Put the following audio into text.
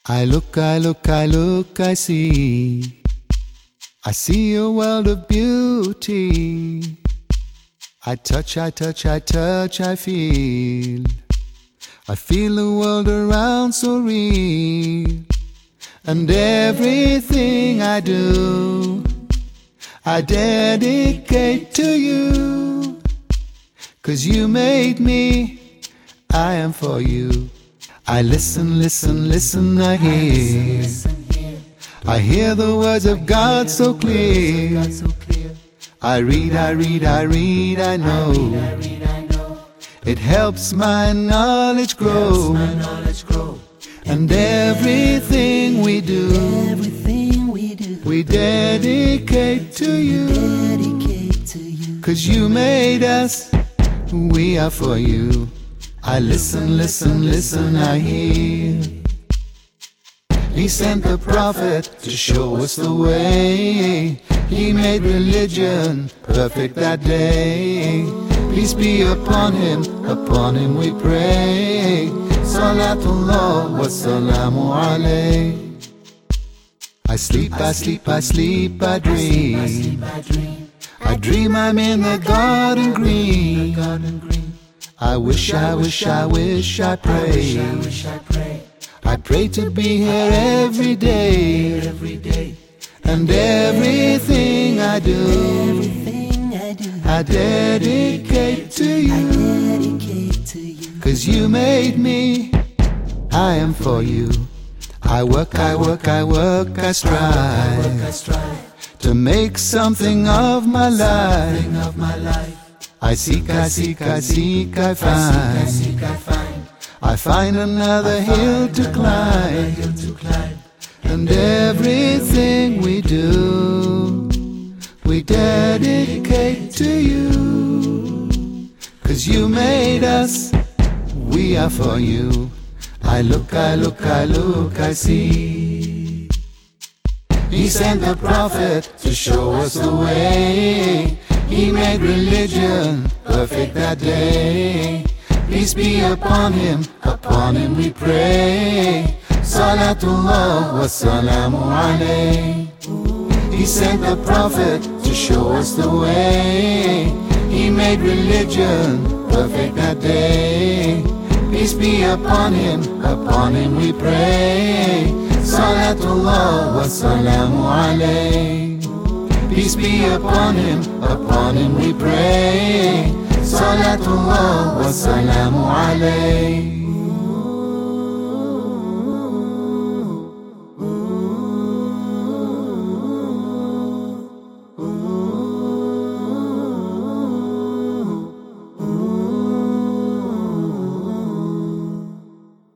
I look, I see. I see a world of beauty. I touch, I feel. I feel the world around so real. And everything I do, I dedicate to you. 'Cause you made me, I am for you. I listen, I hear. I hear the words of God so clear. I read, I know. It helps my knowledge grow. And everything we do, we dedicate to you. 'Cause you made us, we are for you. I listen, I hear. He sent the prophet to show us the way. He made religion perfect that day. Peace be upon him we pray. Salatullah wa salamu alayh. I sleep, I dream. I dream I'm in the garden green. I wish, I pray. I pray to be here every day. And everything I do, I dedicate to you. 'Cause you made me, I am for you. I work, I strive to make something of my life. I seek, I find. I find another hill to climb. And everything we do, we dedicate to you. 'Cause you made us, we are for you. I look, I see. He sent the prophet to show us the way. He made religion perfect that day. Peace be upon him we pray. Salatullah wa salamu alayh. He sent the prophet to show us the way. He made religion perfect that day. Peace be upon him we pray. Salatullah wa salamu alayh. Peace be upon him we pray. Salatullah wa salamu alayh.